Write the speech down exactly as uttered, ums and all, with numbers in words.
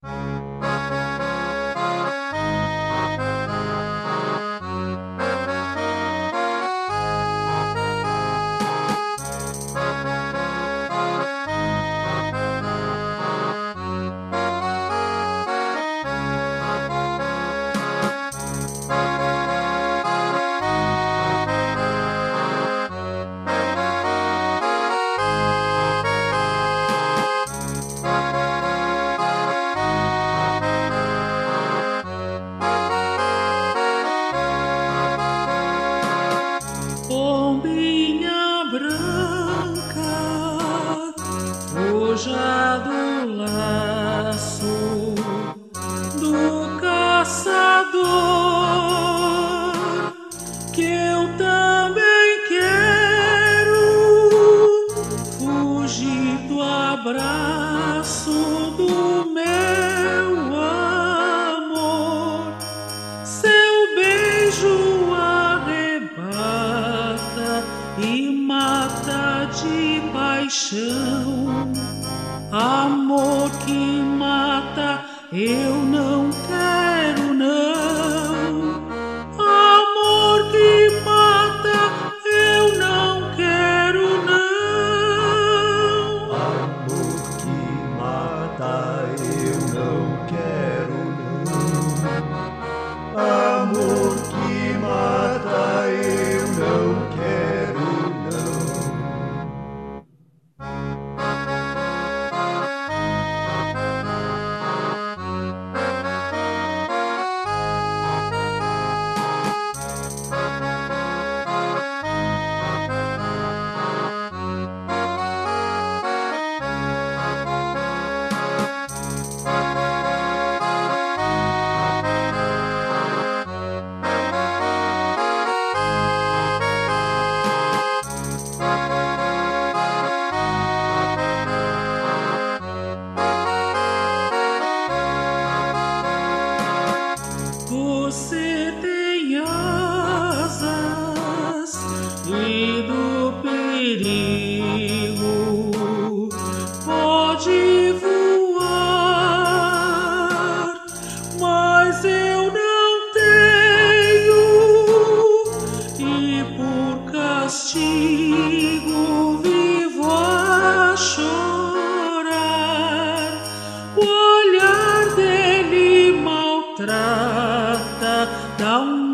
Pombinha branca, fuja do laço do caçador, que eu também quero fugir do abraço do meu amor. Seu beijo arrebata e mata de paixão, amor que mata, eu não quero não. Amor que mata, eu não quero não. Amor que mata, eu não quero não. Amor que mata, eu não quero não. Você tem asas e do perigo pode voar, mas eu não tenho, e por castigo vivo a chorar. O olhar dele maltrata, dá um